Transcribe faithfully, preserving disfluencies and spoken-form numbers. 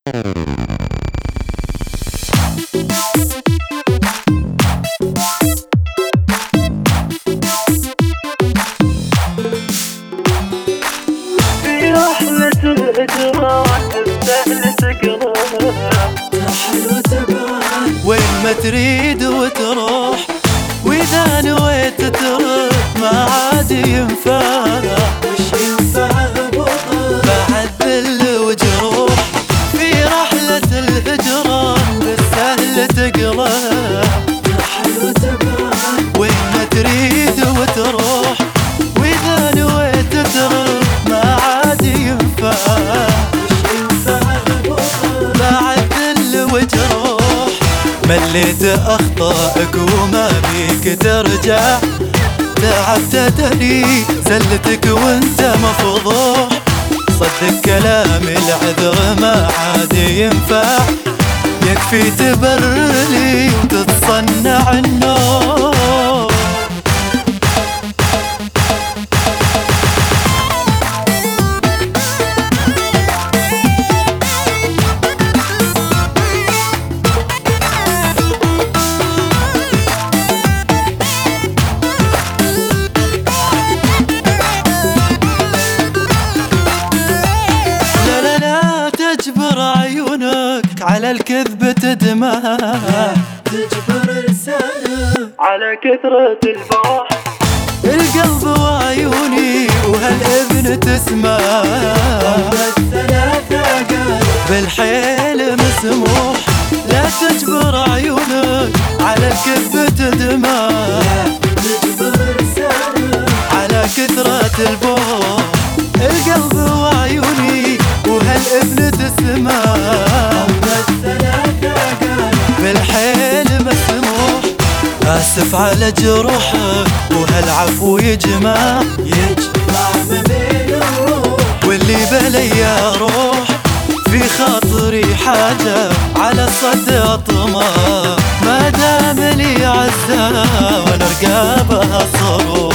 وين ما تريد وتروح، وإذا نويت تترك ما عاد ينفع. وش ينفع بعد ذل وجروح في رحلة الهجران بالسهل تقلب. تحل تبعد وين ما تريد وتروح، وإذا نويت تترك ما عاد ينفع. وش ينفع بعد ذل وجروح مليت أخطائك وما بيك ترجع. تعبت تدري زلتك وانت مفضوح. صدق كلام العذر ما عاد ينفع. يكفي تبرر لي وتتصنع النوم. تجبر عيونك على الكذب تدمع. تجبر لسانك على كثرة الفرح. القلب وعيوني وهالإذن تسمع. الثلاثة قال بالحيل مسموح. لا تجبر عيونك على الكذب تدمع. تجبر لسانك على كثرة البوح. القلب وعيوني وهالإذن تسمع. الثلاثة قال بالحيل مسموح. آسف على جروحك وهالعفو يجمع. يجمع ما بين الروح واللي بلي اروح في خاطري حاجة على الصد اطمع. ما دام لي عزة وانا رقابها صروح.